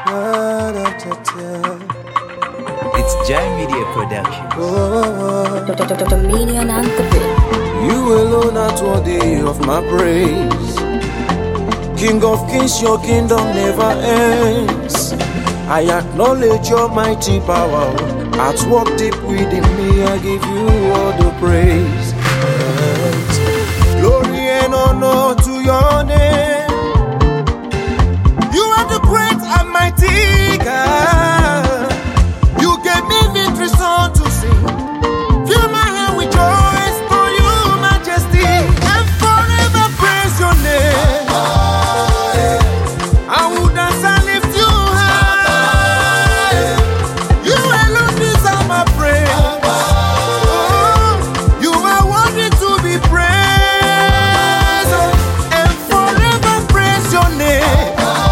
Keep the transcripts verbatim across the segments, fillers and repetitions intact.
It's Jai Media Production. Dominion and the bit. You alone are worthy of my praise. King of kings, your kingdom never ends. I acknowledge your mighty power. At work deep within me, I give you all the praise. Glory and honor to your name. You are the great and mighty God. You gave me victory song to sing. Fill my hand with joy to you, majesty, and forever praise your name. I will dance and lift you high. You alone deserve my praise. Oh, you are worthy to be praised, and forever praise your name.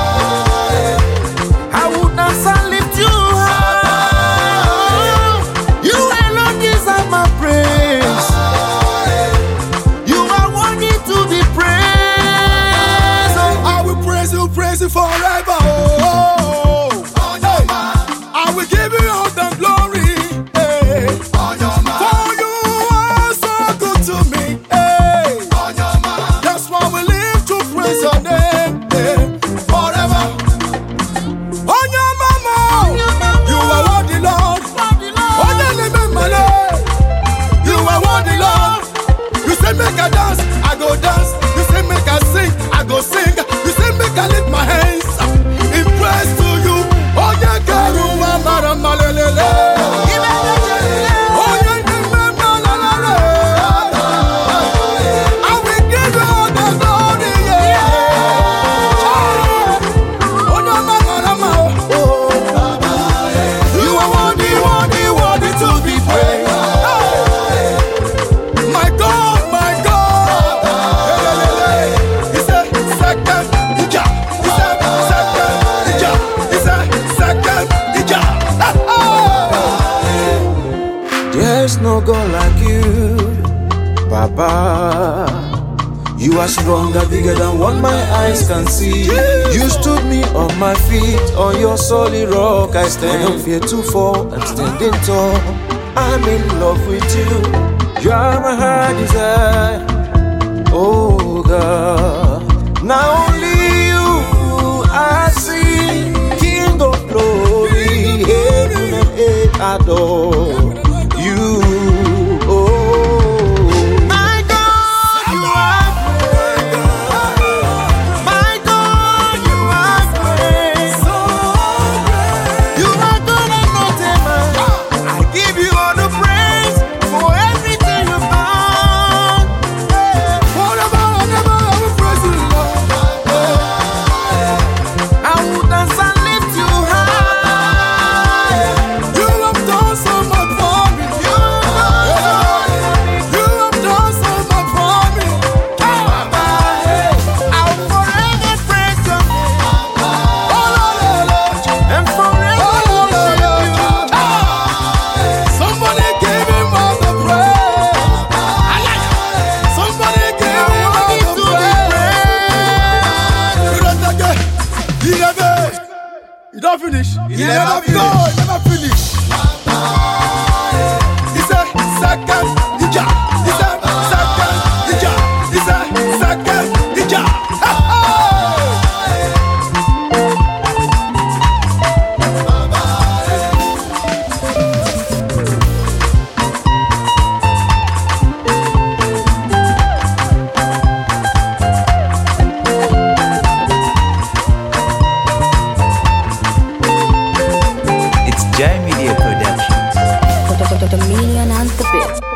I will dance and lift you high. You alone deserve my praise. You are worthy to be praised. I will praise you, praise you forever. Oh, hey. I will give you all the glory. Hey. For you are so good to me. Hey. That's why we live to praise your name. Hey. Forever. On your mama, you are worthy, Lord. On your name, my Lord, you are worthy, Lord. You say make a dance, I go dance. You say make a sing, I go sing. You say make a lift my hands in praise to you. Oh yeah, Karuma Marama Lele. Oh yeah, Karuma Lele. I will give you all the glory. Yeah. Oh no, Marama. You are worthy, worthy, worthy to be praised. My God, my God. He said, second, Ija. He said, second, Ija. He said, second, Ija. There's no God like you, Papa. You are stronger, bigger than what my eyes can see. You stood me on my feet, on your solid rock I stand. I don't fear to fall, I'm standing tall. I'm in love with you. You are my heart desire. Oh God, now only you I see. King of glory, heaven and earth adore you. Oh, my God, you are great. My God, you are great. You are good and not a man. I give you all the praise for everything you've done. Forever and ever, I will praise you, Lord. I will dance and lift you high. You have done so much for me. You have done so much for me. I'll forever praise your name Oh, Lord, Lord. and forever worship you. Somebody give him all the praise. Somebody give him all the praise. He never, he don't finish. He never finish. No, he never finish. He said second, Ija. He said second, Ija. He said second, Ija. It's Jai Media Production. Dominion and the bit.